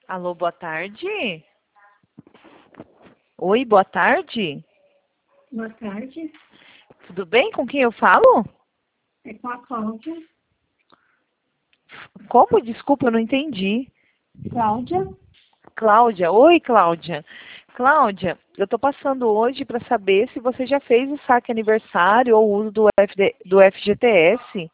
Alô, boa tarde. Oi, boa tarde. Boa tarde. Tudo bem? Com quem eu falo? É com a Cláudia. Como? Desculpa, eu não entendi. Cláudia? Cláudia. Oi, Cláudia. Cláudia, eu estou passando hoje para saber se você já fez o saque aniversário ou o uso do FGTS.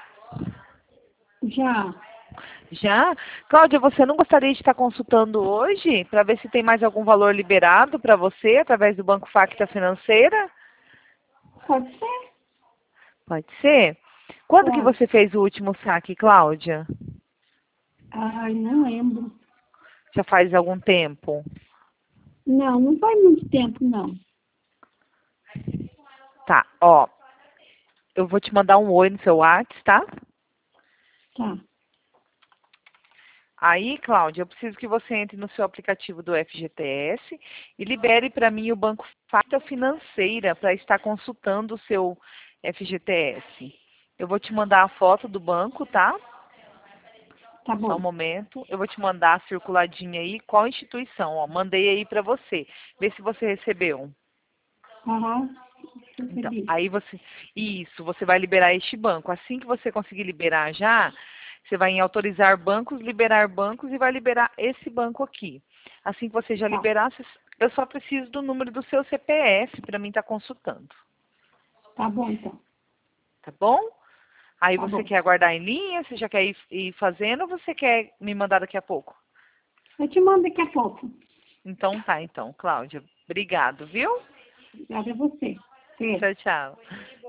Já. Já? Cláudia, você não gostaria de estar consultando hoje para ver se tem mais algum valor liberado para você através do Banco Facta Financeira? Pode ser? Pode ser? Quando que Pode. você fez o último saque, Cláudia? Ai, não lembro. Já faz algum tempo? Não, não faz muito tempo, não. Tá, ó. Eu vou te mandar um oi no seu WhatsApp, tá? Tá. Aí, Cláudia, eu preciso que você entre no seu aplicativo do FGTS e libere para mim o Banco Facta Financeira para estar consultando o seu FGTS. Eu vou te mandar a foto do banco, tá? Tá Só um bom. momento. Eu vou te mandar a circuladinha aí. Qual instituição? Ó, mandei aí para você. Vê se você recebeu. Aham. Então, Recebi. aí você, isso, você vai liberar este banco. Assim que você conseguir liberar já, você vai em autorizar bancos e vai liberar esse banco aqui. Assim que você já Tá. liberar, eu só preciso do número do seu CPF para mim estar consultando. Tá bom, então. Tá bom? Aí Tá você bom. quer aguardar em linha? Você já quer ir fazendo ou você quer me mandar daqui a pouco? Eu te mando daqui a pouco. Então tá, então, Cláudia. Obrigado, viu? Obrigada a você. Beijo. Tchau, tchau.